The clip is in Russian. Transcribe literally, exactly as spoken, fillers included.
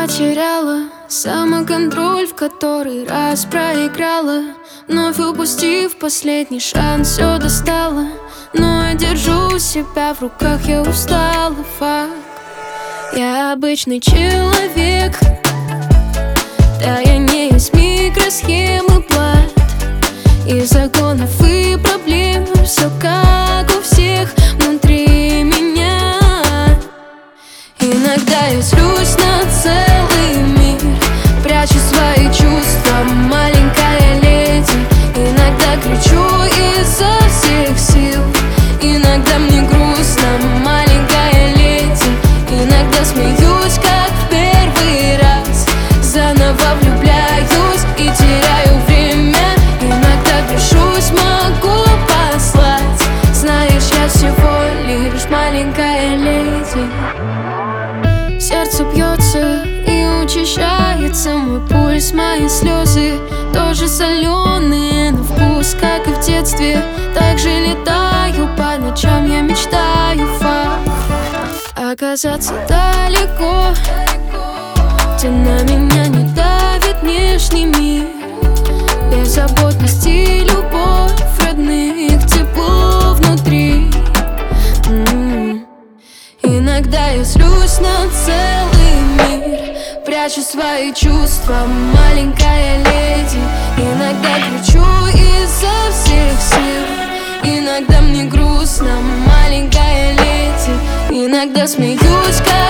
потеряла самоконтроль, в который раз проиграла, вновь упустив последний шанс, все достала. Но я держу себя в руках, я устала, факт. Я обычный человек, да я не из микросхемы плат, из законов и проблем. Все как у всех внутри меня. Иногда я злюсь на целый мир, прячу свои чувства, маленькая леди. Иногда кричу изо всех сил, иногда мне грустно, маленькая леди. Иногда смеюсь, как в первый раз, заново влюбляюсь и теряю время. Иногда грешусь, могу послать, знаешь, я всего лишь маленькая леди. Сердце бьется и учащается мой пульс, мои слезы тоже соленые на вкус, как и в детстве. Также летаю по ночам, я мечтаю, факт. Оказаться далеко, где на меня не давит внешний мир. Беззаботность и любовь родных, тепло внутри. М-м-м. Иногда я злюсь на целый мир, прячу свои чувства, маленькая леди. Иногда кричу изо всех сил, иногда мне грустно, маленькая леди. Иногда смеюсь, как